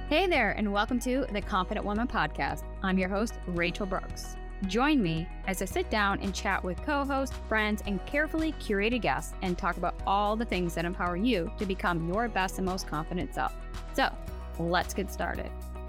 Hey there, and welcome to the Confident Woman Podcast. I'm your host, Rachel Brooks. Join me as I sit down and chat with co-hosts, friends, and carefully curated guests and talk about all the things that empower you to become your best and most confident self. So, let's get started.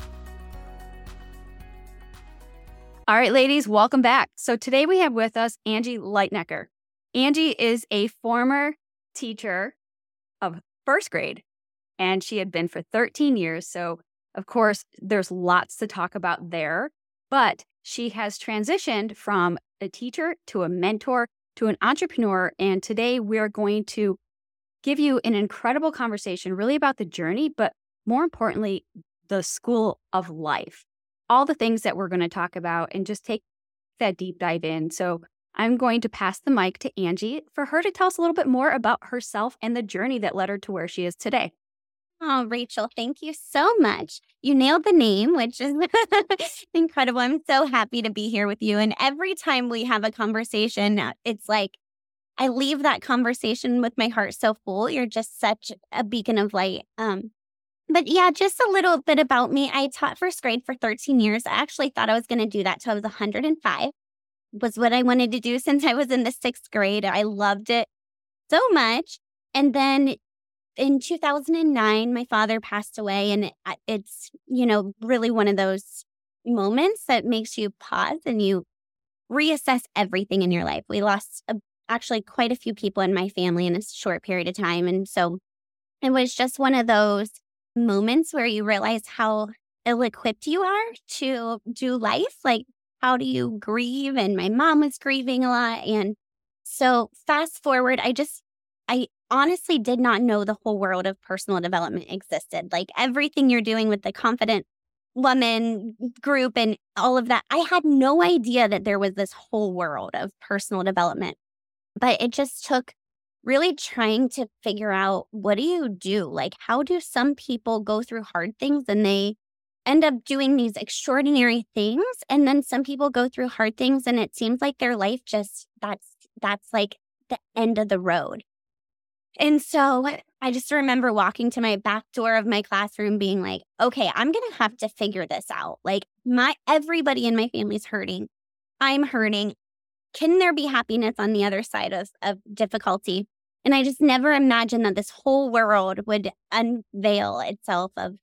All right, ladies, welcome back. So today we have with us Angie Lightnecker. Angie is a former teacher of first grade, and she had been for 13 years. So of course, there's lots to talk about there, but she has transitioned from a teacher to a mentor to an entrepreneur. And today we're going to give you an incredible conversation really about the journey, but more importantly, the school of life, all the things that we're going to talk about and just take that deep dive in. So I'm going to pass the mic to Angie for her to tell us a little bit more about herself and the journey that led her to where she is today. Oh, Rachel, thank you so much. You nailed the name, which is incredible. I'm so happy to be here with you. And every time we have a conversation, it's like I leave that conversation with my heart so full. You're just such a beacon of light. But yeah, just a little bit about me. I taught first grade for 13 years. I actually thought I was going to do that till I was 105, was what I wanted to do since I was in the sixth grade. I loved it so much. And then in 2009, my father passed away, and it's, really one of those moments that makes you pause and you reassess everything in your life. We lost actually quite a few people in my family in a short period of time. And so it was just one of those moments where you realize how ill-equipped you are to do life. Like, how do you grieve? And my mom was grieving a lot. And so fast forward, I honestly did not know the whole world of personal development existed. Like everything you're doing with the Confident Woman group and all of that, I had no idea that there was this whole world of personal development. But it just took really trying to figure out, what do you do? Like, how do some people go through hard things and they end up doing these extraordinary things? And then some people go through hard things and it seems like their life just, that's like the end of the road. And so I just remember walking to my back door of my classroom being like, okay, I'm going to have to figure this out. Like everybody in my family's hurting. I'm hurting. Can there be happiness on the other side of difficulty? And I just never imagined that this whole world would unveil itself of,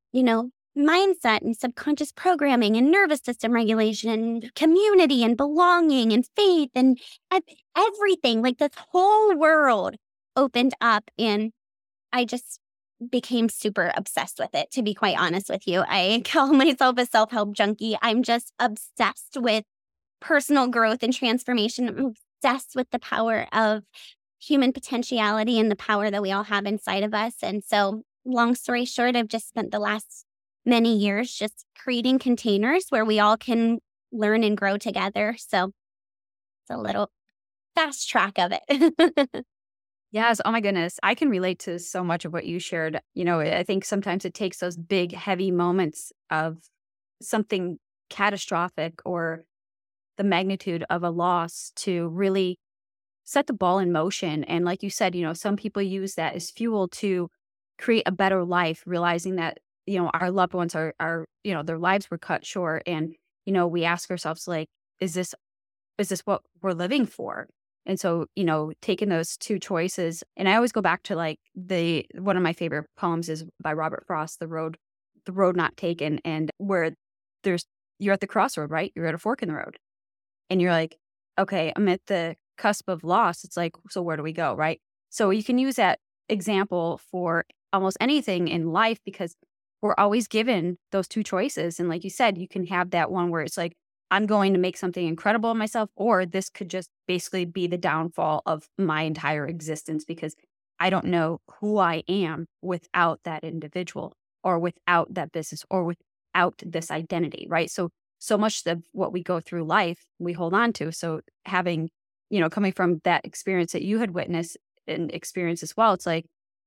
mindset and subconscious programming and nervous system regulation and community and belonging and faith and everything. Like this whole world opened up, and I just became super obsessed with it, to be quite honest with you. I call myself a self-help junkie. I'm just obsessed with personal growth and transformation. I'm obsessed with the power of human potentiality and the power that we all have inside of us. And so, long story short, I've just spent the last many years just creating containers where we all can learn and grow together. So it's a little fast track of it. Yes. Oh my goodness. I can relate to so much of what you shared. I think sometimes it takes those big, heavy moments of something catastrophic or the magnitude of a loss to really set the ball in motion. And like you said, some people use that as fuel to create a better life, realizing that, our loved ones are, their lives were cut short. And, we ask ourselves, like, is this what we're living for? And so, taking those two choices, and I always go back to like one of my favorite poems is by Robert Frost, The Road Not Taken, and where you're at the crossroad, right? You're at a fork in the road and you're like, okay, I'm at the cusp of loss. It's like, so where do we go? Right. So you can use that example for almost anything in life because we're always given those two choices. And like you said, you can have that one where it's like, I'm going to make something incredible of myself, or this could just basically be the downfall of my entire existence because I don't know who I am without that individual or without that business or without this identity, right? So much of what we go through life, we hold on to. So having, coming from that experience that you had witnessed and experienced as well, it's like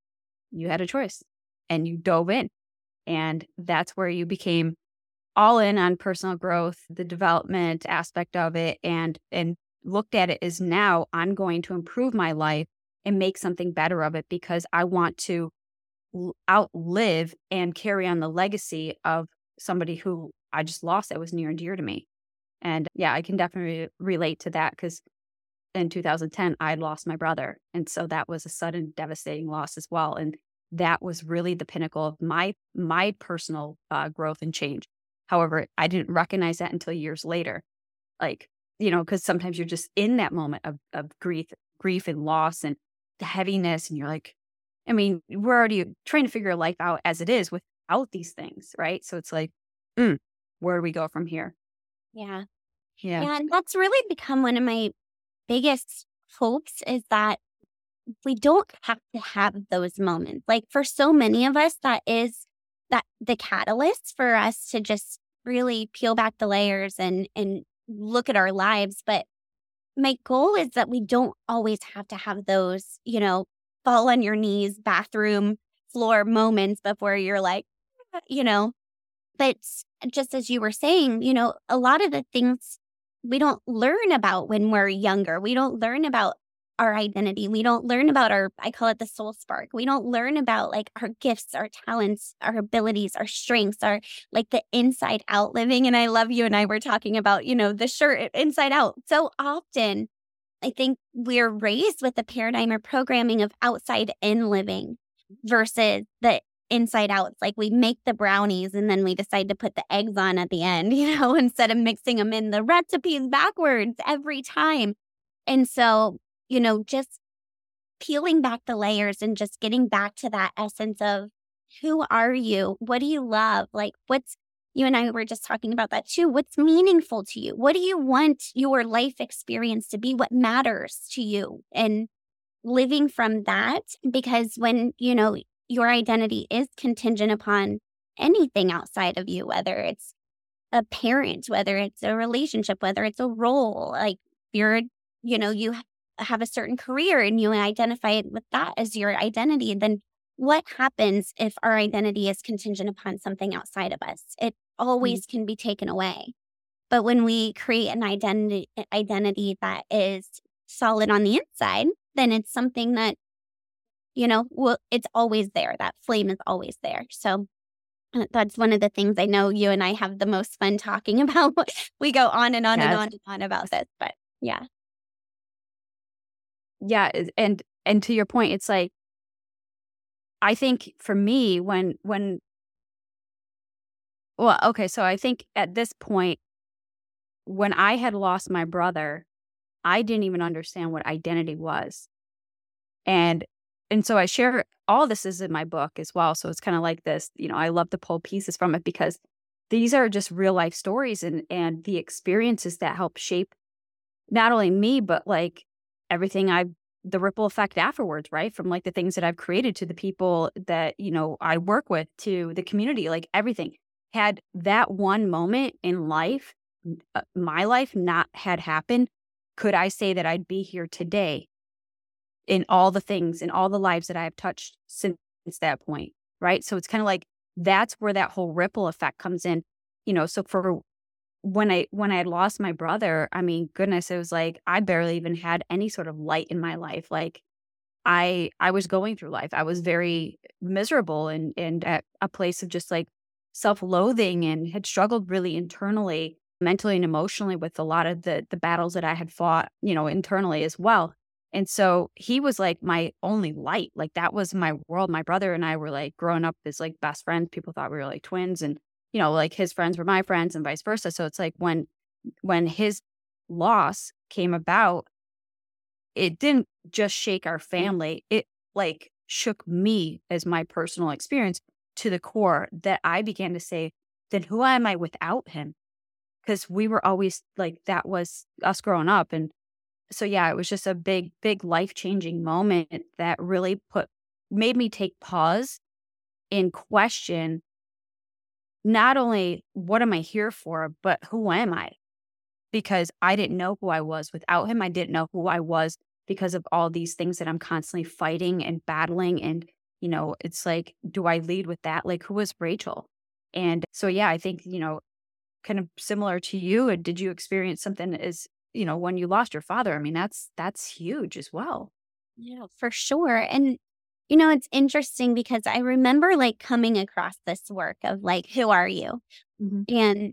you had a choice and you dove in. And that's where you became all in on personal growth, the development aspect of it, and looked at it as now I'm going to improve my life and make something better of it because I want to outlive and carry on the legacy of somebody who I just lost that was near and dear to me. And yeah, I can definitely relate to that because in 2010, I had lost my brother. And so that was a sudden, devastating loss as well. And that was really the pinnacle of my personal growth and change. However, I didn't recognize that until years later. Like, because sometimes you're just in that moment of grief and loss and the heaviness. And you're like, I mean, we're already trying to figure life out as it is without these things, right? So it's like, where do we go from here? Yeah. Yeah. Yeah. And that's really become one of my biggest hopes is that we don't have to have those moments. Like for so many of us, that is that the catalyst for us to just really peel back the layers and look at our lives. But my goal is that we don't always have to have those, fall on your knees, bathroom floor moments before you're like, you know, but just as you were saying, a lot of the things we don't learn about when we're younger. We don't learn about our identity. We don't learn about I call it the soul spark. We don't learn about like our gifts, our talents, our abilities, our strengths, our like the inside out living. And I love you and I were talking about, the shirt inside out. So often, I think we're raised with the paradigm or programming of outside in living versus the inside out. It's like we make the brownies and then we decide to put the eggs on at the end, instead of mixing them in the recipes backwards every time. And so, just peeling back the layers and just getting back to that essence of who are you? What do you love? Like, you and I were just talking about that too. What's meaningful to you? What do you want your life experience to be? What matters to you? And living from that, because when, your identity is contingent upon anything outside of you, whether it's a parent, whether it's a relationship, whether it's a role, like you have a certain career and you identify it with that as your identity, then what happens if our identity is contingent upon something outside of us? It always can be taken away. But when we create an identity that is solid on the inside, then it's something that, it's always there. That flame is always there. So that's one of the things I know you and I have the most fun talking about. We go on and on and Yes. on and on about this, but yeah. Yeah. And to your point, it's like, I think for me, well, okay, so I think at this point, when I had lost my brother, I didn't even understand what identity was. And so I share all this is in my book as well. So it's kind of like this, I love to pull pieces from it because these are just real life stories and the experiences that help shape not only me, but like everything the ripple effect afterwards, right? From like the things that I've created to the people that, I work with to the community, like everything. Had that one moment in life, my life not had happened, could I say that I'd be here today in all the things, in all the lives that I have touched since that point, right? So it's kind of like that's where that whole ripple effect comes in, so for when I had lost my brother, I mean, goodness, it was like I barely even had any sort of light in my life. Like I was going through life. I was very miserable and at a place of just like self-loathing and had struggled really internally, mentally and emotionally with a lot of the battles that I had fought, internally as well. And so he was like my only light. Like that was my world. My brother and I were like growing up as like best friends. People thought we were like twins and like his friends were my friends and vice versa. So it's like when his loss came about, it didn't just shake our family. It like shook me as my personal experience to the core that I began to say, then who am I without him? Because we were always like, that was us growing up. And so, yeah, it was just a big, big life-changing moment that really made me take pause and question not only what am I here for, but who am I? Because I didn't know who I was without him. I didn't know who I was because of all these things that I'm constantly fighting and battling. And, it's like, do I lead with that? Like, who was Rachel? And so, yeah, I think, kind of similar to you. And did you experience something as, when you lost your father? I mean, that's huge as well. Yeah, for sure. And It's interesting because I remember like coming across this work of like, who are you? Hmm. And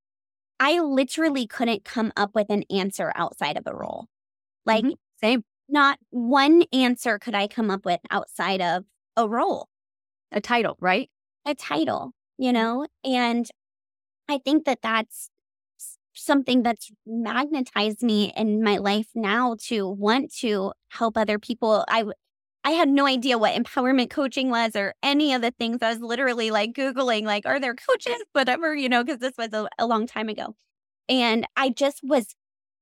I literally couldn't come up with an answer outside of a role. Like, Hmm. Same. not one answer could I come up with outside of a role, A title, right? a title, Mhm. And I think that that's something that's magnetized me in my life now to want to help other people. I had no idea what empowerment coaching was or any of the things. I was literally like Googling, like, are there coaches, whatever, because this was a long time ago. And I just was,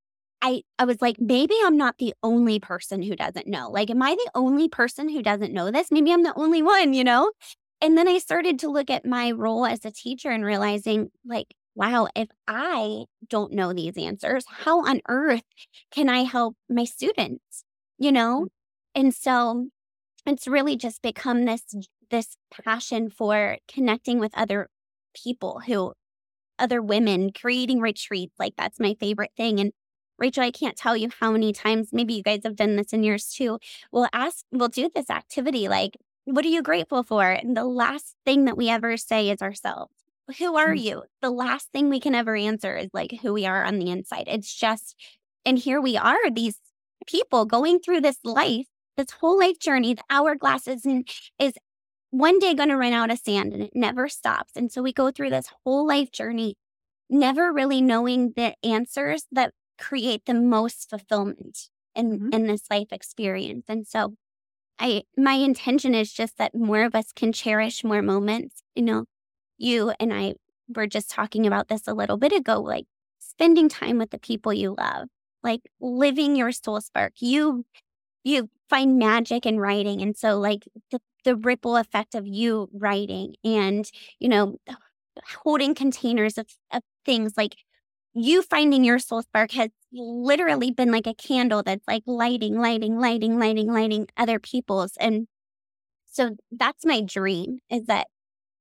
I was like, maybe I'm not the only person who doesn't know. Like, am I the only person who doesn't know this? Maybe I'm the only one. And then I started to look at my role as a teacher and realizing, like, wow, if I don't know these answers, how on earth can I help my students? You know? Mm. And so it's really just become this passion for connecting with other people who other women, creating retreats. Like, that's my favorite thing. And Rachel, I can't tell you how many times, maybe you guys have done this in yours too. We'll do this activity like, what are you grateful for? And the last thing that we ever say is ourselves. Who are Mhm. you? The last thing we can ever answer is like who we are on the inside. It's just, and here we are, these people going through this life, this whole life journey. The hourglass is one day going to run out of sand and it never stops. And so we go through this whole life journey, never really knowing the answers that create the most fulfillment Mhm. in this life experience. And so my intention is just that more of us can cherish more moments. You and I were just talking about this a little bit ago, like spending time with the people you love, like living your soul spark. You find magic in writing. And so like the ripple effect of you writing and, you know, holding containers of things like you finding your soul spark has literally been like a candle that's like lighting other people's. And so that's my dream is that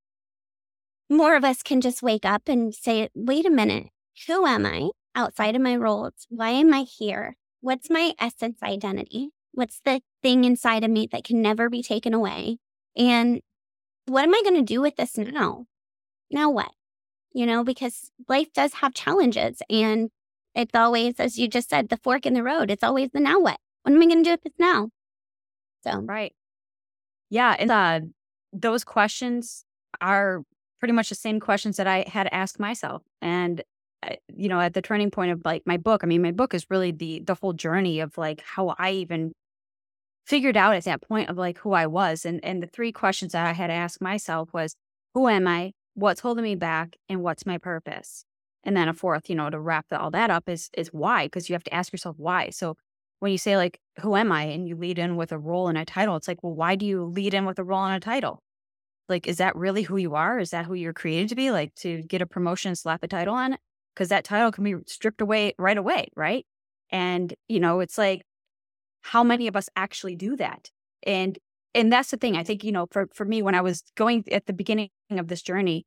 more of us can just wake up and say, wait a minute, who am I outside of my roles? Why am I here? What's my essence identity? What's the thing inside of me that can never be taken away? And what am I going to do with this now? Now what? Because life does have challenges and it's always, as you just said, the fork in the road. It's always the now what? What am I going to do with this now? So, Right. Yeah. And those questions are pretty much the same questions that I had to ask myself. And, at the turning point of like my book, I mean, my book is really the whole journey of like how I even figured out at that point of like who I was. And the three questions that I had to ask myself was, who am I? What's holding me back? And what's my purpose? And then a fourth, to wrap all that up is why, because you have to ask yourself why. So when you say like, who am I? And you lead in with a role and a title, it's like, well, why do you lead in with a role and a title? Like, is that really who you are? Is that who you're created to be? Like to get a promotion and slap a title on it? Because that title can be stripped away right away, right? And, it's like, how many of us actually do that? And and that's the thing. I think, for me, when I was going at the beginning of this journey,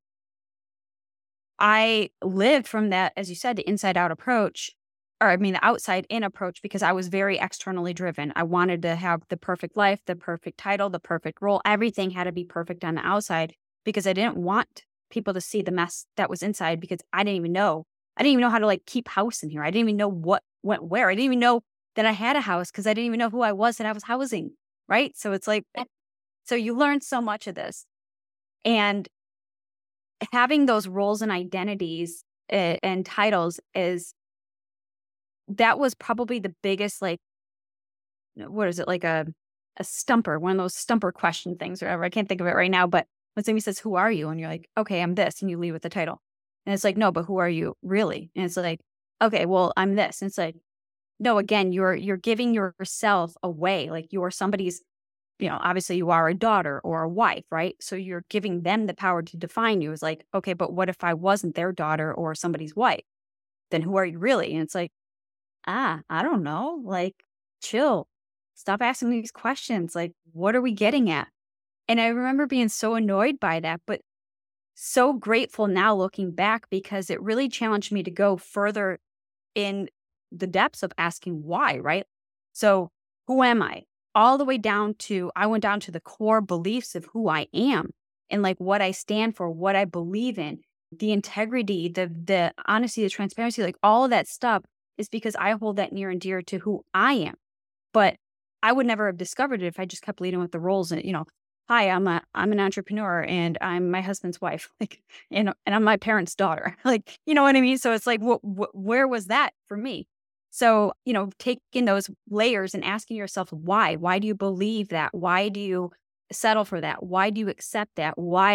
I lived from that, as you said, the inside out approach, or I mean, the outside in approach, because I was very externally driven. I wanted to have the perfect life, the perfect title, the perfect role. Everything had to be perfect on the outside because I didn't want people to see the mess that was inside because I didn't even know. I didn't even know how to like keep house in here. I didn't even know what went where. I didn't even know that I had a house because I didn't even know who I was that I was housing. Right. So it's like, so you learn so much of this. And having those roles and identities and titles is that was probably the biggest, like, what is it, like a stumper, one of those stumper question things or whatever. I can't think of it right now, but when somebody says, who are you? And you're like, okay, I'm this. And you leave with the title. And it's like, no, but who are you really? And it's like, okay, well, I'm this. And it's like, no, again, you're giving yourself away. Like you're somebody's, obviously you are a daughter or a wife, right? So you're giving them the power to define you. It's like, okay, but what if I wasn't their daughter or somebody's wife? Then who are you really? And it's like, I don't know. Like, chill. Stop asking me these questions. Like, what are we getting at? And I remember being so annoyed by that, but so grateful now looking back because it really challenged me to go further in the depths of asking why, right? So, who am I? all the way down to, I went down to the core beliefs of who I am and like what I stand for, what I believe in, the integrity, the honesty, the transparency, like all of that stuff is because I hold that near and dear to who I am. But I would never have discovered it if I just kept leading with the roles and, hi, I'm an entrepreneur and I'm my husband's wife, like, and I'm my parents' daughter, like, you know what I mean? So it's like, where was that for me? So, taking those layers and asking yourself, why do you believe that? Why do you settle for that? Why do you accept that?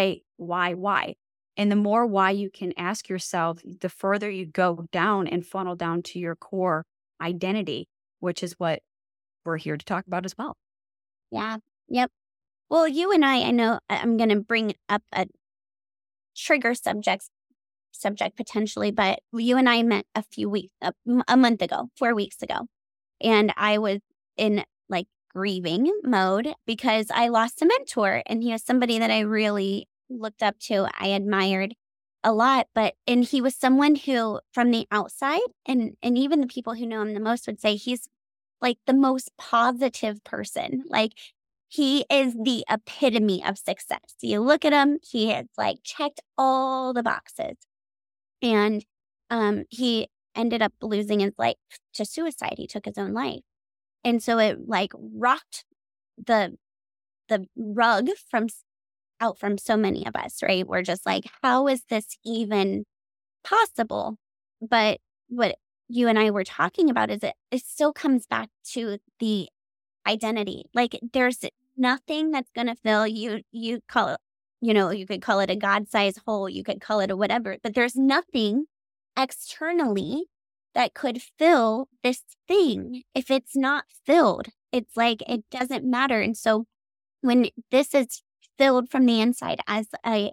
Why? And the more why you can ask yourself, the further you go down and funnel down to your core identity, which is what we're here to talk about as well. Yeah. Yep. Well, you and I know I'm going to bring up a trigger subject potentially, but you and I met a month ago, 4 weeks ago, and I was in like grieving mode because I lost a mentor, and he was somebody that I really looked up to. I admired a lot, and he was someone who from the outside and even the people who know him the most would say he's like the most positive person. Like he is the epitome of success. You look at him, he has like checked all the boxes. And he ended up losing his life to suicide. He took his own life. And so it like rocked the rug out from so many of us, right? We're just like, how is this even possible? But what you and I were talking about is it still comes back to the identity. Like there's nothing that's going to fill you call it, you could call it a God-sized hole, you could call it a whatever, but there's nothing externally that could fill this thing. If it's not filled, it's like it doesn't matter. And so when this is filled from the inside as a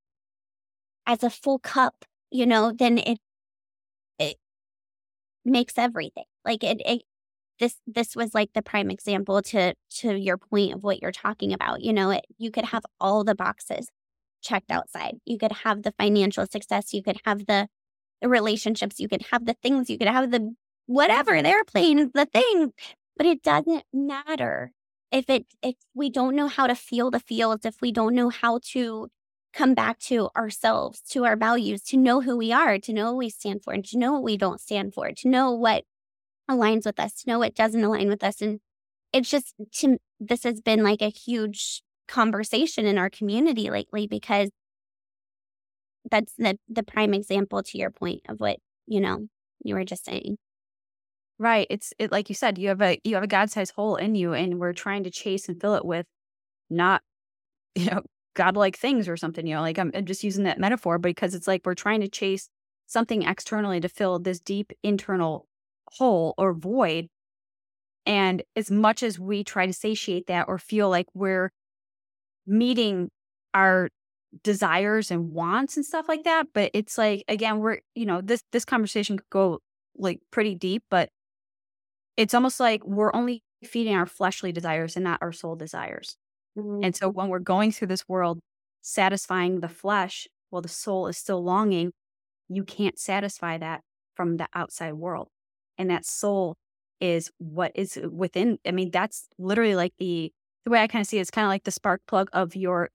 full cup, then it makes everything. Like this was like the prime example to your point of what you're talking about. You could have all the boxes checked outside. You could have the financial success. You could have the relationships. You could have the things. You could have the whatever, the airplane, the thing. But it doesn't matter if we don't know how to feel the feels, if we don't know how to come back to ourselves, to our values, to know who we are, to know what we stand for, and to know what we don't stand for, to know what aligns with us, to know what doesn't align with us. And it's just, this has been like a huge conversation in our community lately because that's the prime example to your point of what, you were just saying. Right. It's like you said, you have a God-sized hole in you, and we're trying to chase and fill it with not, godlike things or something, like I'm just using that metaphor because it's like we're trying to chase something externally to fill this deep internal hole or void. And as much as we try to satiate that or feel like we're meeting our desires and wants and stuff like that, but it's like, again, we're, this conversation could go like pretty deep, but it's almost like we're only feeding our fleshly desires and not our soul desires. Mhm. And so when we're going through this world satisfying the flesh while the soul is still longing, you can't satisfy that from the outside world. And that soul is what is within. I mean, that's literally like the way I kind of see it, it's kind of like the spark plug of your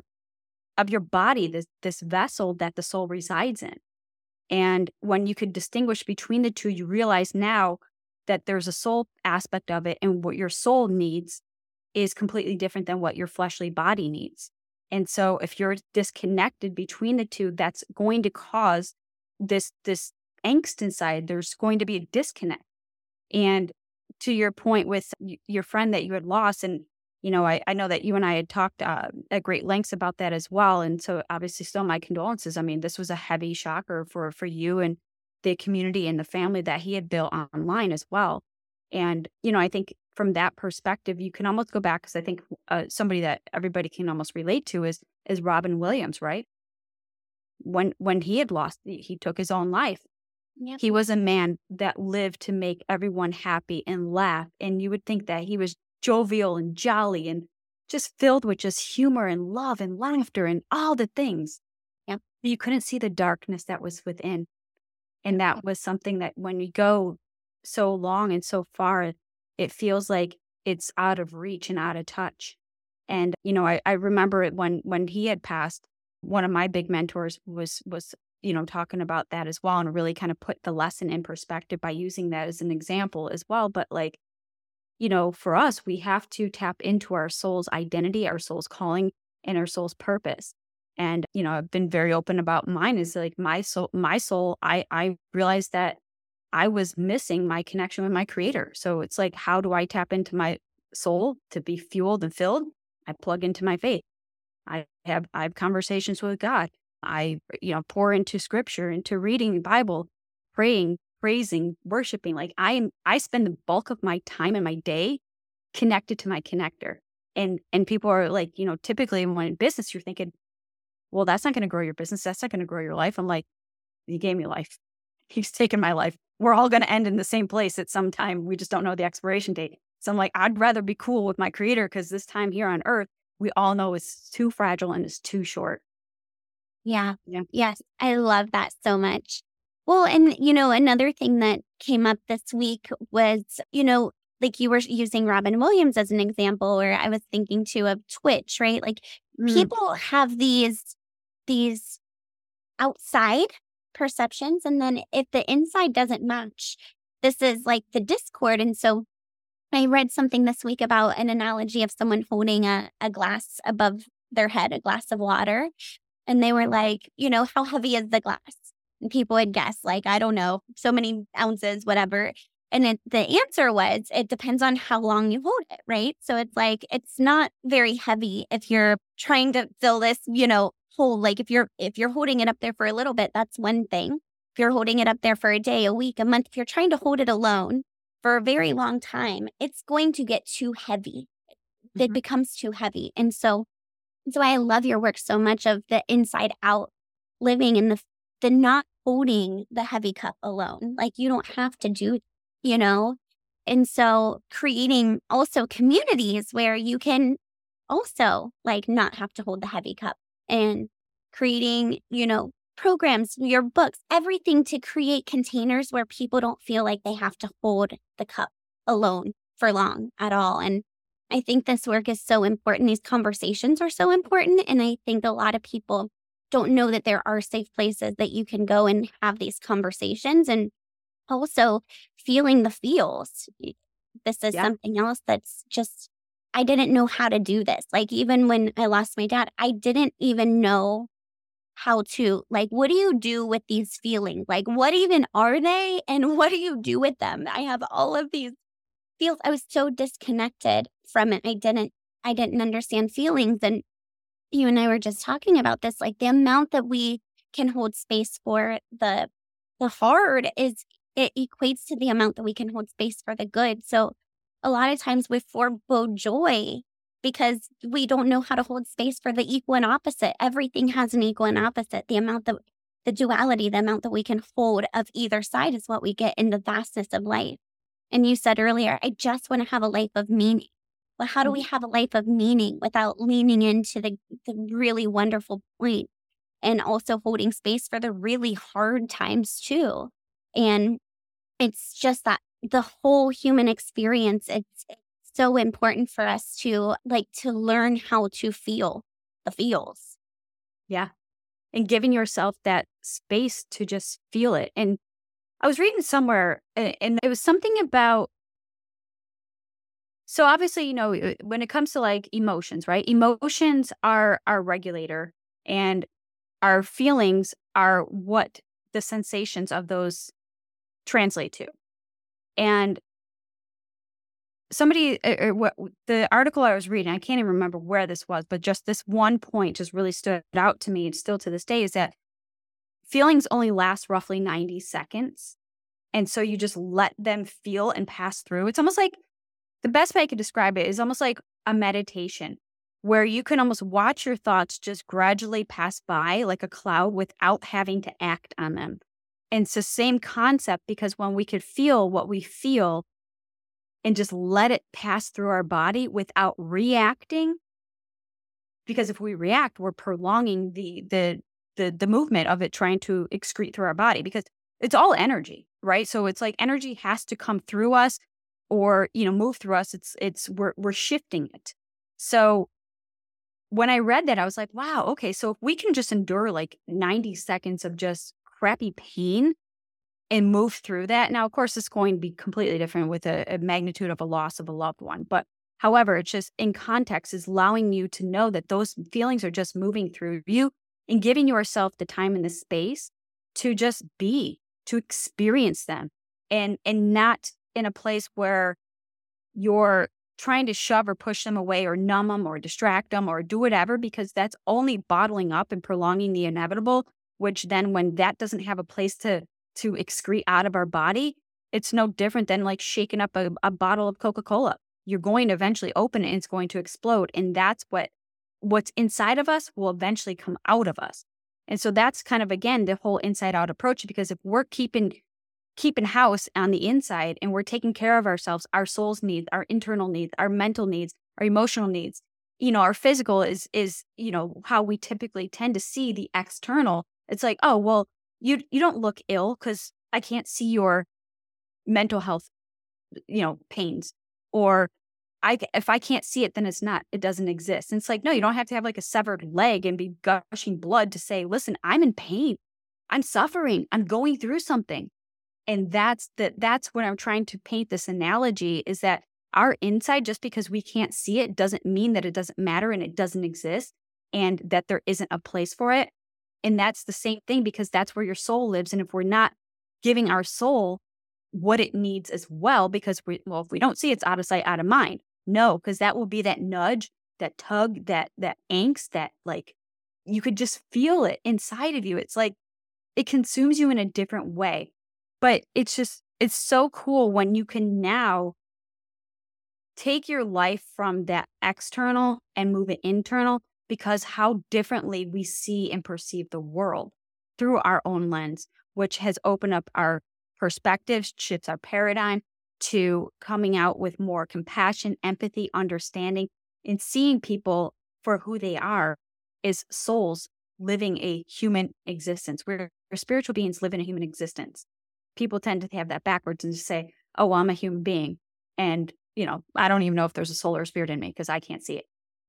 body, this vessel that the soul resides in. And when you could distinguish between the two, you realize now that there's a soul aspect of it, and what your soul needs is completely different than what your fleshly body needs. And so if you're disconnected between the two, that's going to cause this angst inside. There's going to be a disconnect. And to your point with your friend that you had lost, and I know that you and I had talked at great lengths about that as well. And so obviously still my condolences. I mean, this was a heavy shocker for you and the community and the family that he had built online as well. And, I think from that perspective, you can almost go back, because I think somebody that everybody can almost relate to is Robin Williams, right? When he had lost, he took his own life. Yep. He was a man that lived to make everyone happy and laugh. And you would think that he was jovial and jolly and just filled with just humor and love and laughter and all the things. Yep. But you couldn't see the darkness that was within. And that was something that when you go so long and so far, it feels like it's out of reach and out of touch. And, you know, I remember it when he had passed, one of my big mentors was, you know, talking about that as well, and really kind of put the lesson in perspective by using that as an example as well. But like, you know, for us, we have to tap into our soul's identity, our soul's calling, and our soul's purpose. And, you know, I've been very open about mine is like my soul, I realized that I was missing my connection with my creator. So it's like, how do I tap into my soul to be fueled and filled? I plug into my faith. I have conversations with God. I, you know, pour into scripture, into reading the Bible, praying, praising, worshiping. Like I spend the bulk of my time in my day connected to my connector. And people are like, you know, typically when in business, you're thinking, well, that's not going to grow your business. That's not going to grow your life. I'm like, he gave me life. He's taken my life. We're all going to end in the same place at some time. We just don't know the expiration date. So I'm like, I'd rather be cool with my creator because this time here on earth, we all know it's too fragile and it's too short. Yeah. Yeah. Yes. I love that so much. Well, and, you know, another thing that came up this week was, you know, like you were using Robin Williams as an example, or I was thinking too of Twitch, right? Like people have these outside perceptions. And then if the inside doesn't match, this is like the discord. And so I read something this week about an analogy of someone holding a glass above their head, a glass of water. And they were like, you know, how heavy is the glass? And people would guess, like, I don't know, so many ounces, whatever. And the answer was, it depends on how long you hold it, right? So it's like, it's not very heavy if you're trying to fill this, you know, whole, like if you're holding it up there for a little bit, that's one thing. If you're holding it up there for a day, a week, a month, if you're trying to hold it alone for a very long time, it's going to get too heavy. It becomes too heavy. And so I love your work so much of the inside out living and the not holding the heavy cup alone. Like you don't have to do, you know? And so creating also communities where you can also like not have to hold the heavy cup, and creating, you know, programs, your books, everything to create containers where people don't feel like they have to hold the cup alone for long at all. And I think this work is so important. These conversations are so important. And I think a lot of people don't know that there are safe places that you can go and have these conversations, and also feeling the feels. This is something else that's just, I didn't know how to do this. Like even when I lost my dad, I didn't even know how to, like, what do you do with these feelings? Like, what even are they? And what do you do with them? I have all of these feels. I was so disconnected from it. I didn't understand feelings. And you and I were just talking about this, like the amount that we can hold space for the hard is, it equates to the amount that we can hold space for the good. So a lot of times we forego joy because we don't know how to hold space for the equal and opposite. Everything has an equal and opposite. The amount that the duality, the amount that we can hold of either side is what we get in the vastness of life. And you said earlier, I just want to have a life of meaning. Well, how do we have a life of meaning without leaning into the really wonderful point, and also holding space for the really hard times too? And it's just that the whole human experience, it's so important for us to learn how to feel the feels. Yeah. And giving yourself that space to just feel it. And I was reading somewhere, and it was something about, so obviously, you know, when it comes to like emotions, right? Emotions are our regulator, and our feelings are what the sensations of those translate to. And somebody, the article I was reading, I can't even remember where this was, but just this one point just really stood out to me, and still to this day, is that feelings only last roughly 90 seconds. And so you just let them feel and pass through. It's almost like, the best way I could describe it is almost like a meditation where you can almost watch your thoughts just gradually pass by like a cloud without having to act on them. And it's the same concept, because when we could feel what we feel and just let it pass through our body without reacting, because if we react, we're prolonging the movement of it trying to excrete through our body, because it's all energy, right? So it's like energy has to come through us. or, move through us. We're shifting it. So when I read that, I was like, wow, okay. So if we can just endure like 90 seconds of just crappy pain and move through that. Now, of course, it's going to be completely different with a magnitude of a loss of a loved one. But however, it's just in context is allowing you to know that those feelings are just moving through you and giving yourself the time and the space to just be, to experience them, and not in a place where you're trying to shove or push them away or numb them or distract them or do whatever, because that's only bottling up and prolonging the inevitable, which then when that doesn't have a place to excrete out of our body, it's no different than like shaking up a bottle of Coca-Cola. You're going to eventually open it and it's going to explode. And that's what's inside of us will eventually come out of us. And so that's kind of, again, the whole inside out approach, because if we're keeping house on the inside and we're taking care of ourselves, our soul's needs, our internal needs, our mental needs, our emotional needs, our physical is how we typically tend to see the external. It's like, oh, well, you don't look ill because I can't see your mental health, pains. Or if I can't see it, then it doesn't exist. And it's like, no, you don't have to have like a severed leg and be gushing blood to say, listen, I'm in pain. I'm suffering. I'm going through something. And that's what I'm trying to paint this analogy, is that our inside, just because we can't see it, doesn't mean that it doesn't matter and it doesn't exist and that there isn't a place for it. And that's the same thing, because that's where your soul lives. And if we're not giving our soul what it needs as well, because if we don't see it's out of sight, out of mind. No, because that will be that nudge, that tug, that angst, that like you could just feel it inside of you. It's like it consumes you in a different way. But it's so cool when you can now take your life from that external and move it internal, because how differently we see and perceive the world through our own lens, which has opened up our perspectives, shifts our paradigm to coming out with more compassion, empathy, understanding, and seeing people for who they are as souls living a human existence. We're spiritual beings living a human existence. People tend to have that backwards and just say, oh, well, I'm a human being. And, I don't even know if there's a soul or spirit in me because I can't see it.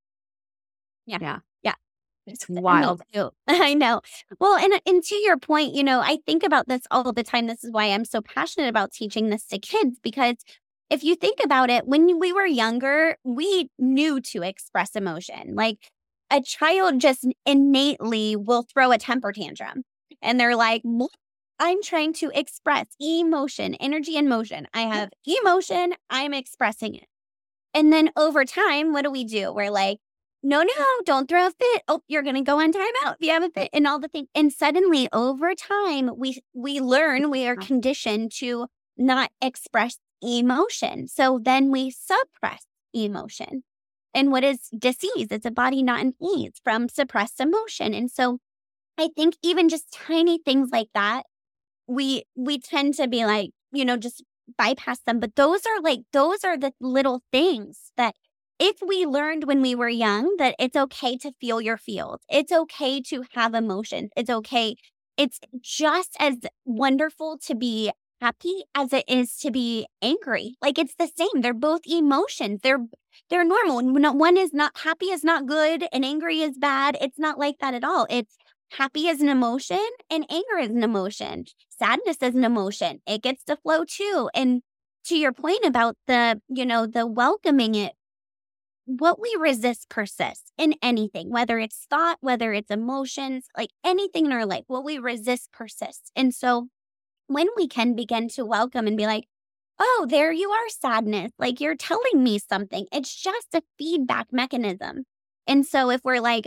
Yeah. It's wild. I know. Well, and to your point, I think about this all the time. This is why I'm so passionate about teaching this to kids, because if you think about it, when we were younger, we knew to express emotion. Like a child just innately will throw a temper tantrum and they're like, I'm trying to express emotion, energy and motion. I have emotion, I'm expressing it. And then over time, what do? We're like, no, don't throw a fit. Oh, you're going to go on timeout if you have a fit and all the things. And suddenly over time, we learn, we are conditioned to not express emotion. So then we suppress emotion. And what is disease? It's a body not in ease from suppressed emotion. And so I think even just tiny things like that, we tend to be like, just bypass them. But those are the little things that if we learned when we were young, that it's okay to feel your feels. It's okay to have emotions. It's okay. It's just as wonderful to be happy as it is to be angry. Like it's the same. They're both emotions. They're normal. One is not happy is not good and angry is bad. It's not like that at all. It's happy is an emotion and anger is an emotion. Sadness is an emotion. It gets to flow too. And to your point about the welcoming it, what we resist persists in anything, whether it's thought, whether it's emotions, like anything in our life, what we resist persists. And so when we can begin to welcome and be like, oh, there you are, sadness, like you're telling me something. It's just a feedback mechanism. And so if we're like,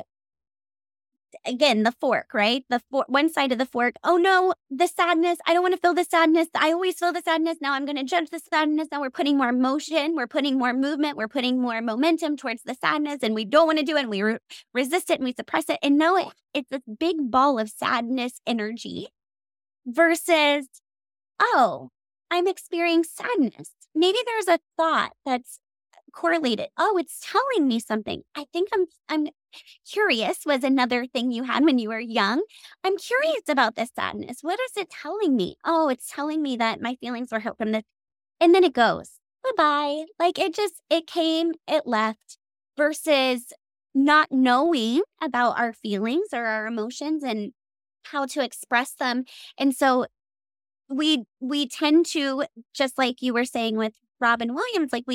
again, the fork, right? One side of the fork. Oh no, the sadness. I don't want to feel the sadness. I always feel the sadness. Now I'm going to judge the sadness. Now we're putting more motion. We're putting more movement. We're putting more momentum towards the sadness, and we don't want to do it. And we resist it and we suppress it. And no, it's this big ball of sadness energy versus, oh, I'm experiencing sadness. Maybe there's a thought that's correlated. Oh, it's telling me something. I think I'm curious was another thing you had when you were young. I'm curious about this sadness. What is it telling me? Oh, it's telling me that my feelings were hurt from this. And then it goes. bye-bye. Like it came, it left versus not knowing about our feelings or our emotions and how to express them. And so we tend to, just like you were saying with Robin Williams, like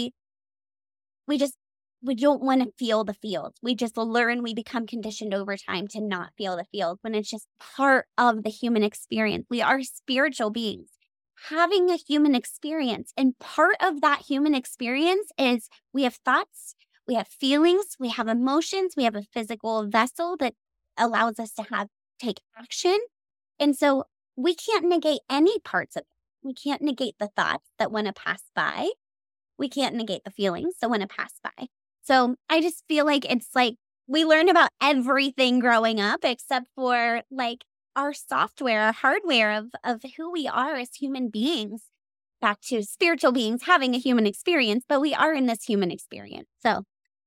we just we don't want to feel the feels. We just learn, we become conditioned over time to not feel the feels when it's just part of the human experience. We are spiritual beings having a human experience. And part of that human experience is we have thoughts, we have feelings, we have emotions, we have a physical vessel that allows us to take action. And so we can't negate any parts of it. We can't negate the thoughts that want to pass by. We can't negate the feelings that want to pass by. So I just feel like it's like we learn about everything growing up except for like our software, our hardware of who we are as human beings, back to spiritual beings having a human experience, but we are in this human experience. So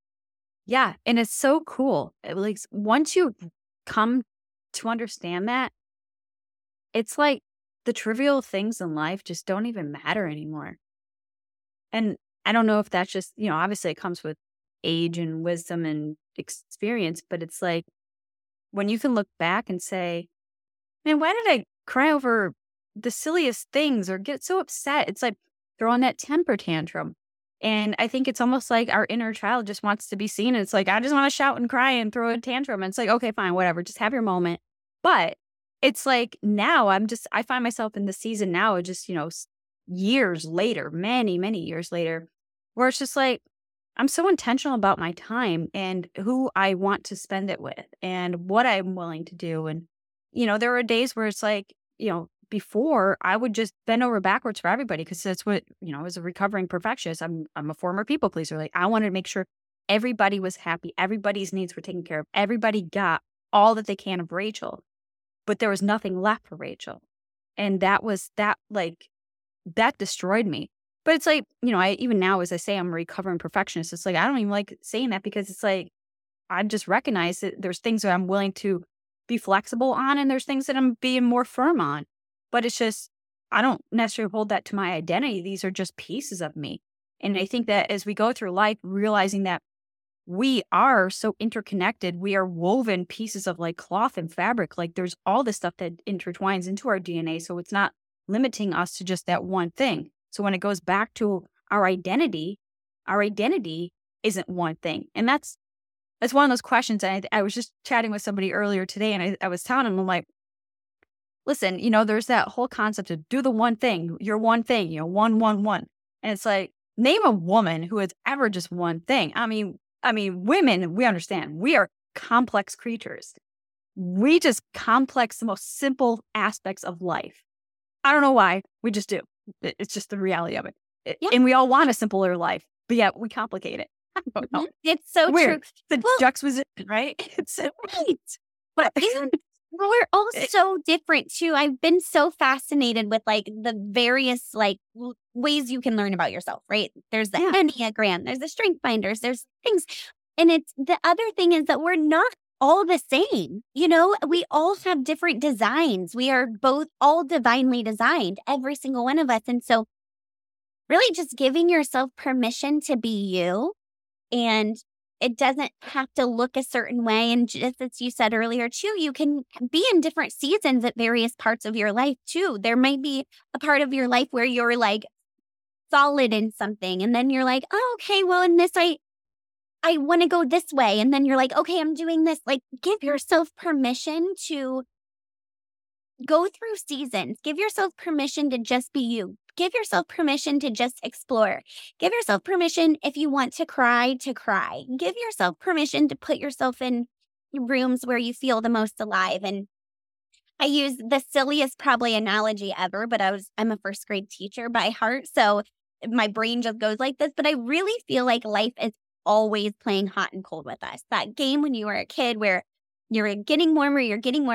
Yeah. And it's so cool. Like once you come to understand that, it's like the trivial things in life just don't even matter anymore. And I don't know if that's just, obviously it comes with age and wisdom and experience, but it's like when you can look back and say, man, why did I cry over the silliest things or get so upset? It's like throwing that temper tantrum. And I think it's almost like our inner child just wants to be seen. It's like, I just want to shout and cry and throw a tantrum. And it's like, okay, fine, whatever. Just have your moment. But it's like now I find myself in the season now, just, years later, many, many years later, where it's just like, I'm so intentional about my time and who I want to spend it with and what I'm willing to do. And, there are days where it's like, before I would just bend over backwards for everybody because that's what, as a recovering perfectionist, I'm a former people pleaser. Like I wanted to make sure everybody was happy. Everybody's needs were taken care of. Everybody got all that they can of Rachel, but there was nothing left for Rachel. And that destroyed me. But it's like, even now, as I say, I'm a recovering perfectionist. It's like, I don't even like saying that because it's like, I just recognize that there's things that I'm willing to be flexible on and there's things that I'm being more firm on. But it's just, I don't necessarily hold that to my identity. These are just pieces of me. And I think that as we go through life, realizing that we are so interconnected, we are woven pieces of like cloth and fabric. Like there's all this stuff that intertwines into our DNA. So it's not limiting us to just that one thing. So when it goes back to our identity isn't one thing. And that's one of those questions. I was just chatting with somebody earlier today and I was telling them, I'm like, listen, there's that whole concept of do the one thing, your one thing, one. And it's like, name a woman who has ever just one thing. I mean, women, we understand we are complex creatures. We just complex the most simple aspects of life. I don't know why. We just do. It's just the reality of it. Yeah. And we all want a simpler life, but yet we complicate it. I don't know. It's so weird. true. The juxtaposition, right? It's Right. But we're all so different too. I've been so fascinated with like the various like ways you can learn about yourself, right? There's the Enneagram, there's the Strength Finders, there's things. And it's the other thing is that we're not all the same. We all have different designs. We are both all divinely designed, every single one of us. And so really just giving yourself permission to be you, and it doesn't have to look a certain way. And just as you said earlier too, you can be in different seasons at various parts of your life too. There might be a part of your life where you're like solid in something. And then you're like, oh, okay, well, in this, I want to go this way. And then you're like, okay, I'm doing this. Like give yourself permission to go through seasons. Give yourself permission to just be you. Give yourself permission to just explore. Give yourself permission if you want to cry. Give yourself permission to put yourself in rooms where you feel the most alive. And I use the silliest probably analogy ever, but I'm a first grade teacher by heart. So my brain just goes like this, but I really feel like life is always playing hot and cold with us. That game when you were a kid where you're getting warmer, and you're getting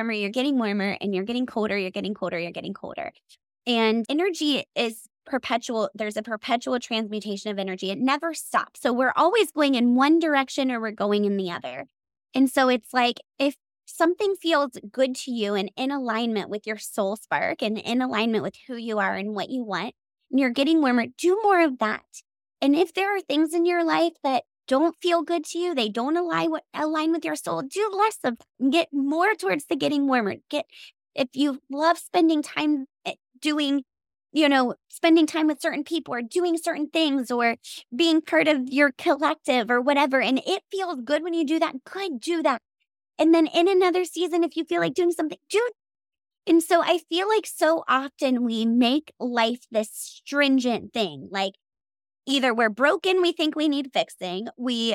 colder, you're getting colder. And energy is perpetual. There's a perpetual transmutation of energy. It never stops. So we're always going in one direction or we're going in the other. And so it's like, if something feels good to you and in alignment with your soul spark and in alignment with who you are and what you want, and you're getting warmer, do more of that. And if there are things in your life that don't feel good to you, they don't align with your soul, do less of them. Get more towards the getting warmer. If you love spending time doing, spending time with certain people or doing certain things or being part of your collective or whatever, and it feels good when you do that, good, do that. And then in another season, if you feel like doing something, do it. And so I feel like so often we make life this stringent thing. Like either we're broken, we think we need fixing. We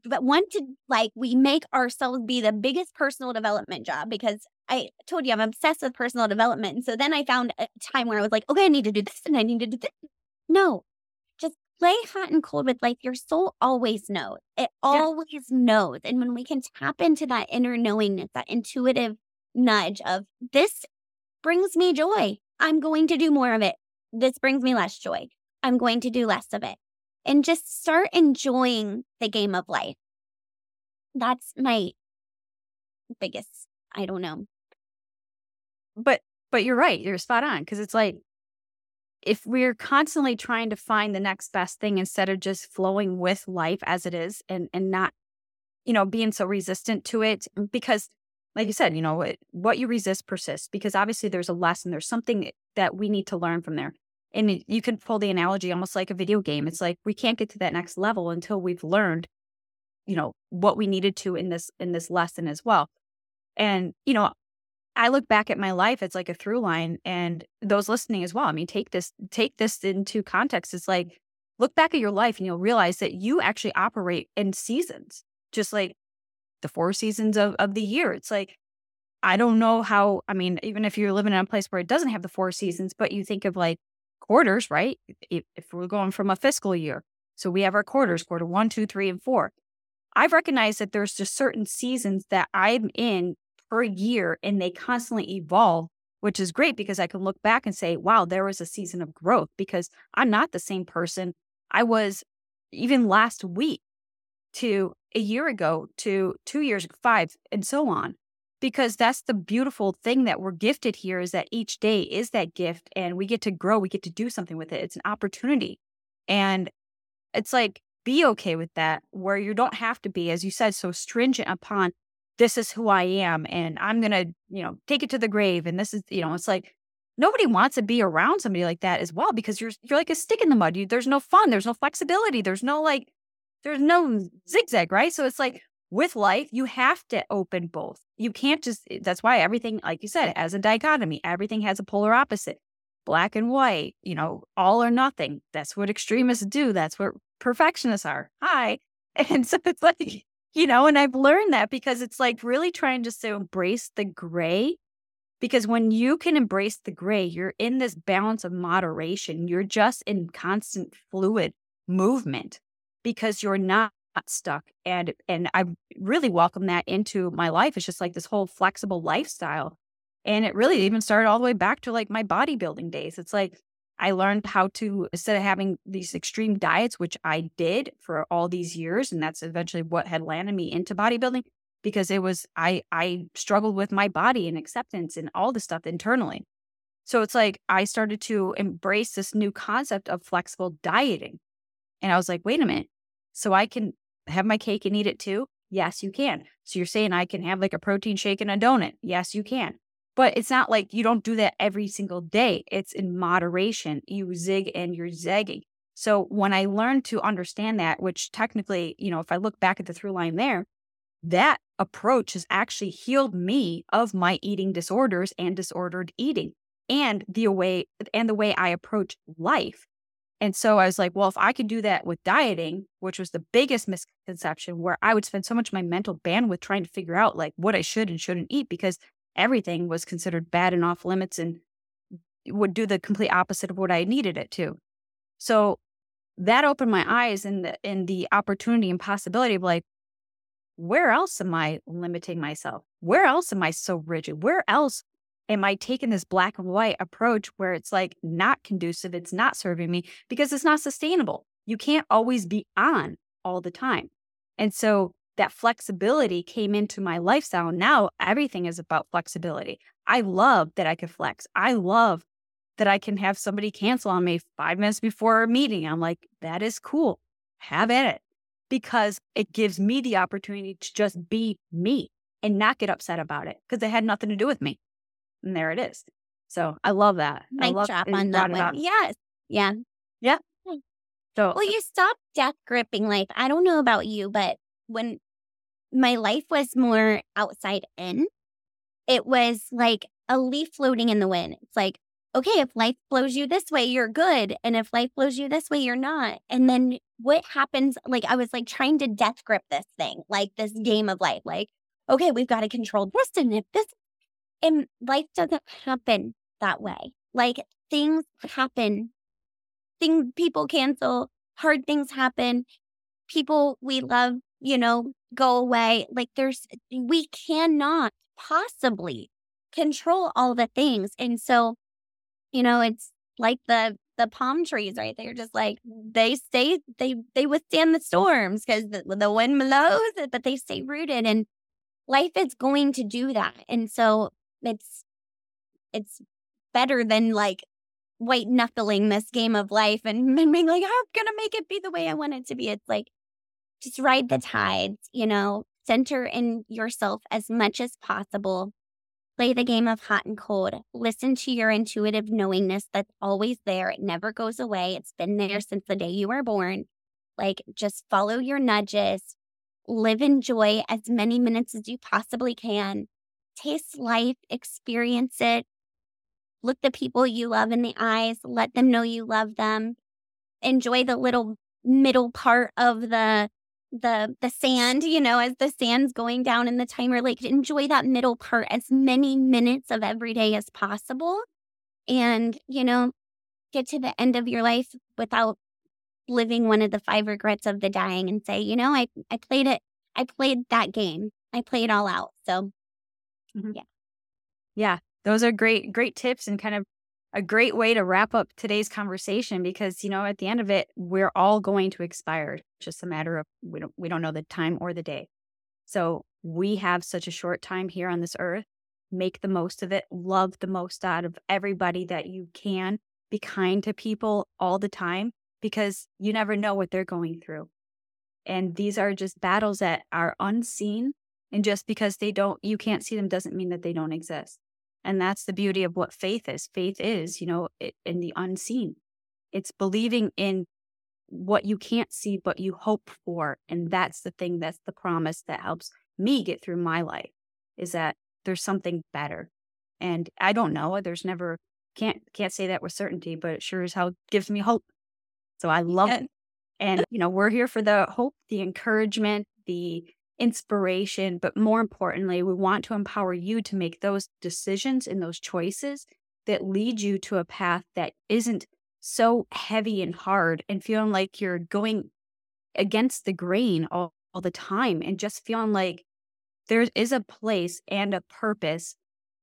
we make ourselves be the biggest personal development job, because I told you I'm obsessed with personal development. And so then I found a time where I was like, okay, I need to do this and I need to do this. No, just play hot and cold with life. Your soul always knows. It always knows. And when we can tap into that inner knowingness, that intuitive nudge of this brings me joy, I'm going to do more of it. This brings me less joy, I'm going to do less of it. And just start enjoying the game of life. That's my biggest, I don't know. But you're right. You're spot on. Because it's like, if we're constantly trying to find the next best thing instead of just flowing with life as it is and not, being so resistant to it, because like you said, what you resist persists, because obviously there's a lesson, there's something that we need to learn from there. And you can pull the analogy almost like a video game. It's like, we can't get to that next level until we've learned, what we needed to in this lesson as well. And, I look back at my life, it's like a through line, and those listening as well. I mean, take this into context. It's like, look back at your life and you'll realize that you actually operate in seasons, just like the 4 seasons of the year. It's like, I don't know how, I mean, even if you're living in a place where it doesn't have the 4 seasons, but you think of like quarters, right? If we're going from a fiscal year. So we have our quarters, quarter 1, 2, 3, and 4. I've recognized that there's just certain seasons that I'm in per year, and they constantly evolve, which is great because I can look back and say, wow, there was a season of growth, because I'm not the same person I was even last week to a year ago to 2 years, 5, and so on. Because that's the beautiful thing that we're gifted here, is that each day is that gift and we get to grow, we get to do something with it. It's an opportunity. And it's like, be okay with that, where you don't have to be, as you said, so stringent upon, this is who I am and I'm going to, take it to the grave. And this is, it's like, nobody wants to be around somebody like that as well, because you're like a stick in the mud. There's no fun. There's no flexibility. There's no zigzag, right? So it's like, with life, you have to open both. You can't that's why everything, like you said, has a dichotomy. Everything has a polar opposite, black and white, all or nothing. That's what extremists do. That's what perfectionists are. Hi. And so it's like, and I've learned that, because it's like really trying just to embrace the gray, because when you can embrace the gray, you're in this balance of moderation. You're just in constant fluid movement, because you're not stuck. And I really welcome that into my life. It's just like this whole flexible lifestyle. And it really even started all the way back to like my bodybuilding days. It's like, I learned how to, instead of having these extreme diets, which I did for all these years, and that's eventually what had landed me into bodybuilding, because it was, I struggled with my body and acceptance and all the stuff internally. So it's like, I started to embrace this new concept of flexible dieting. And I was like, wait a minute, so I can have my cake and eat it too? Yes, you can. So you're saying I can have like a protein shake and a donut? Yes, you can. But it's not like you don't do that every single day. It's in moderation. You zig and you're zagging. So when I learned to understand that, which technically, if I look back at the through line there, that approach has actually healed me of my eating disorders and disordered eating, and the way I approach life. And so I was like, well, if I could do that with dieting, which was the biggest misconception, where I would spend so much of my mental bandwidth trying to figure out like what I should and shouldn't eat, because everything was considered bad and off limits and would do the complete opposite of what I needed it to. So that opened my eyes in the opportunity and possibility of like, where else am I limiting myself? Where else am I so rigid? Where else am I taking this black and white approach where it's like not conducive? It's not serving me, because it's not sustainable. You can't always be on all the time. And so that flexibility came into my lifestyle. Now everything is about flexibility. I love that I could flex. I love that I can have somebody cancel on me 5 minutes before a meeting. I'm like, that is cool. Have at it. Because it gives me the opportunity to just be me and not get upset about it because it had nothing to do with me. And there it is. So I love that. I Mic love drop that you on brought that it one. up. Yes. Yeah. Yeah. Hmm. So Well, you stopped death gripping life. I don't know about you, but when my life was more outside in, it was like a leaf floating in the wind. It's like, okay, if life blows you this way, you're good. And if life blows you this way, you're not. And then what happens? Like, I was like trying to death grip this thing, like this game of life. Like, okay, we've got to control this and if this, and life doesn't happen that way. Like, things happen, people cancel, hard things happen, people we love, go away. Like, we cannot possibly control all the things. And so, it's like the palm trees, right? They're just like, they withstand the storms because the wind blows, but they stay rooted, and life is going to do that. And so it's better than like white knuckling this game of life and being like, I'm gonna make it be the way I want it to be. It's like, just ride the tides, center in yourself as much as possible. Play the game of hot and cold. Listen to your intuitive knowingness that's always there. It never goes away. It's been there since the day you were born. Like, just follow your nudges. Live in joy as many minutes as you possibly can. Taste life, experience it. Look the people you love in the eyes. Let them know you love them. Enjoy the little middle part of the sand, as the sand's going down in the timer. Like, enjoy that middle part as many minutes of every day as possible. And, get to the end of your life without living one of the 5 regrets of the dying and say, I played it. I played that game. I played all out. So, Mhm. yeah. Yeah, those are great tips and kind of a great way to wrap up today's conversation because, at the end of it, we're all going to expire. It's just a matter of we don't know the time or the day. So we have such a short time here on this earth. Make the most of it. Love the most out of everybody that you can. Be kind to people all the time because you never know what they're going through. And these are just battles that are unseen. And just because you can't see them doesn't mean that they don't exist. And that's the beauty of what faith is. Faith is, in the unseen. It's believing in what you can't see, but you hope for. And that's the promise that helps me get through my life is that there's something better. And I don't know, can't say that with certainty, but it sure as hell gives me hope. So I love it. And, we're here for the hope, the encouragement, the inspiration, but more importantly, we want to empower you to make those decisions and those choices that lead you to a path that isn't so heavy and hard and feeling like you're going against the grain all the time and just feeling like there is a place and a purpose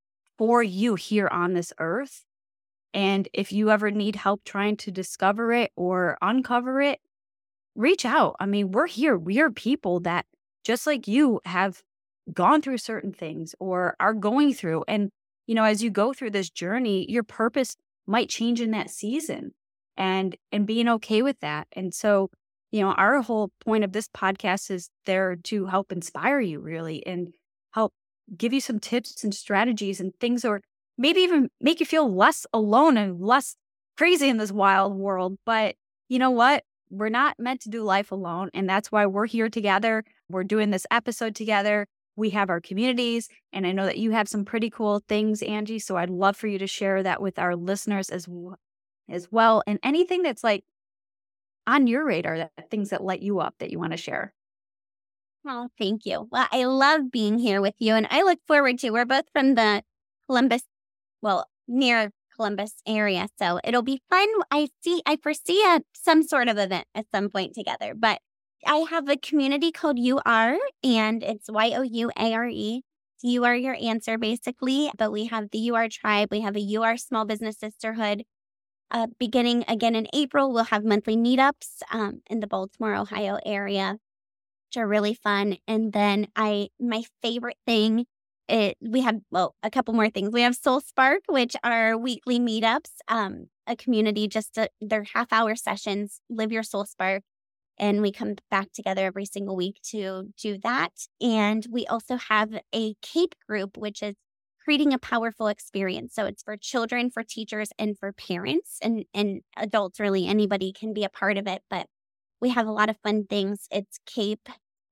for you here on this earth. And if you ever need help trying to discover it or uncover it, reach out. I mean, we're here. We are people that, just like you, have gone through certain things or are going through. And, as you go through this journey, your purpose might change in that season and being okay with that. And so, our whole point of this podcast is there to help inspire you really and help give you some tips and strategies and things, or maybe even make you feel less alone and less crazy in this wild world. But you know what? We're not meant to do life alone. And that's why we're here together. We're doing this episode together. We have our communities. And I know that you have some pretty cool things, Angie. So I'd love for you to share that with our listeners as well. And anything that's like on your radar, that things that light you up that you want to share. Oh, thank you. Well, I love being here with you. And I look forward to, we're both from the near Columbus area. So it'll be fun. I foresee some sort of event at some point together, but I have a community called UR and it's YOUARE. You are your answer basically, but we have the UR tribe. We have a UR small business sisterhood. Beginning again in April, we'll have monthly meetups in the Baltimore, Ohio area, which are really fun. And then my favorite thing we have, a couple more things. We have Soul Spark, which are weekly meetups, a community, they're half-hour sessions, live your Soul Spark. And we come back together every single week to do that. And we also have a CAPE group, which is creating a powerful experience. So it's for children, for teachers, and for parents and adults, really. Anybody can be a part of it. But we have a lot of fun things. It's CAPE,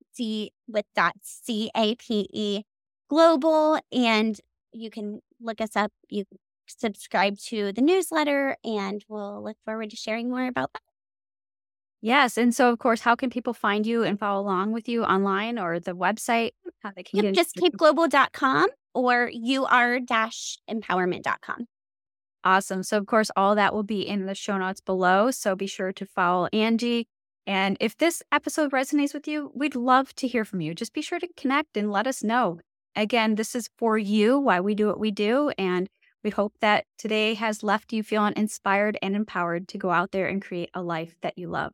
CAPE Global. And you can look us up. You subscribe to the newsletter, and we'll look forward to sharing more about that. Yes. And so, of course, how can people find you and follow along with you online or the website? How they can just capeglobal.com or ur-empowerment.com. Awesome. So, of course, all that will be in the show notes below. So be sure to follow Angie. And if this episode resonates with you, we'd love to hear from you. Just be sure to connect and let us know. Again, this is for you, why we do what we do. And we hope that today has left you feeling inspired and empowered to go out there and create a life that you love.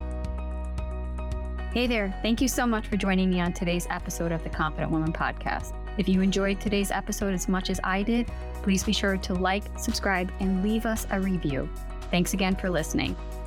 Hey there. Thank you so much for joining me on today's episode of the Confident Woman Podcast. If you enjoyed today's episode as much as I did, please be sure to like, subscribe, and leave us a review. Thanks again for listening.